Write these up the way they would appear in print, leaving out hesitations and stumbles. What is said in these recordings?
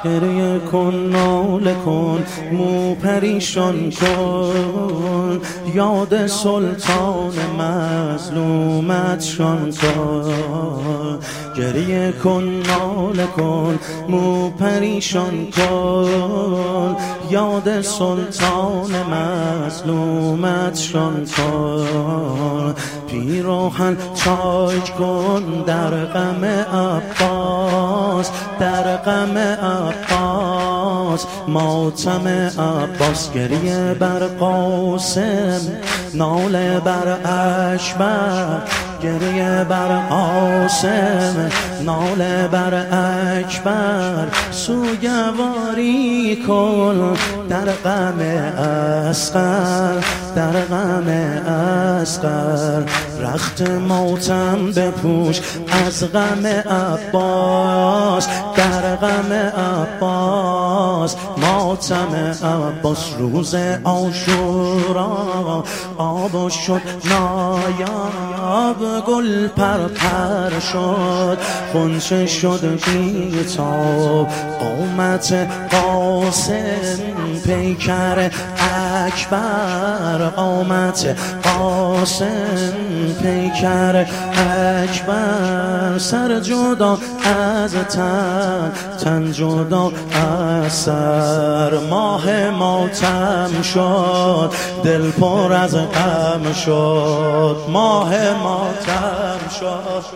گریه کن ناله کن مو پریشان کن، یاد سلطان مظلومت شان کن. گریه کن ناله کن مو پریشان کن، یاد سلطان مظلومت شان کن. پیراهن تاج کن در غم عباس، در غم عباس، ماتم عباس. گریه بر قاسم ناله بر اشبر، گریه بر قاسم ناله بر اکبر. سوگواری کن در غم اصغر، در غم اصغر. رخت ماتم بپوش از غم عباس، در غم عباس، ماتم عباس. روز عاشورا آب شد نایاب، گل پر شد غنچه شد بی‌تاب. قامت قاسم پیکر اکبر، قامت قاسم پیکر اکبر. سر جدا از تن، تن جدا از سر. ماه ماتم شد دل پر از غم شد، ماه ماتم شد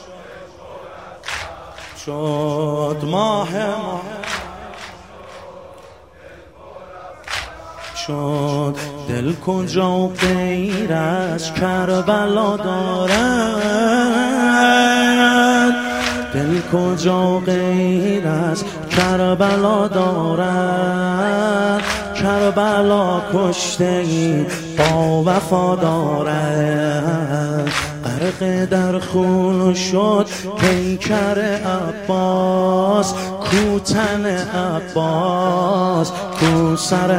ماه شد. دل کجا غیر از کربلا دارد، دل کجا غیر از کربلا دارد. کربلا کشته با وفا دارد، غرق در خون شد پیکر عباس. کوتن عباس، کو سر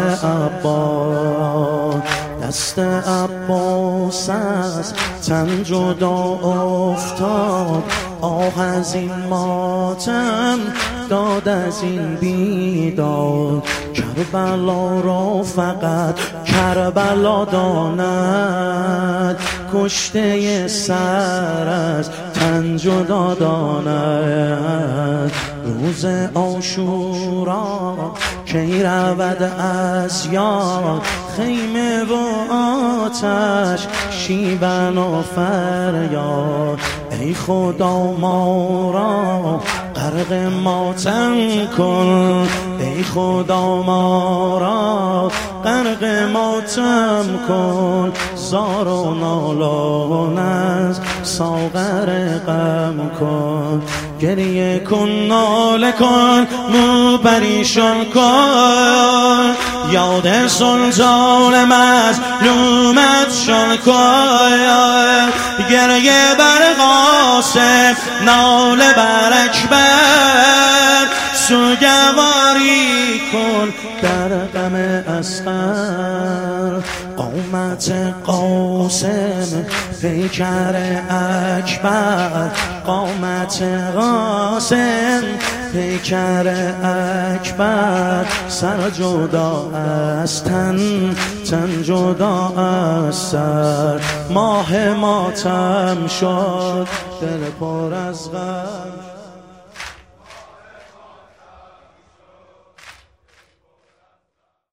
عباس. دست عباس از تن جدا افتاد، آه از این ماتم داد از این بیداد. کربلا را فقط کربلا داند، کشته سر از تن جدا داند. روز عاشورا کی رود از یاد، خیمه و آتش شیون و فریاد. ای خدا ما را غرق ماتم کن، ای خدا ما را غرق ماتم کن. زار و نالان از ساغر غم کن. گریه کن ناله کن مو پریشان کن، یاد سلطان مظلومت شان کن. گریه بر قاسم ناله بر اکبر. سوگواری کن در غم اصغر. قامت قاسم پیکر اکبر، قامت قاسم پیکر اکبر. سر جدا از تن، تن جدا از سر. ماه ماتم شد دل پر از غم.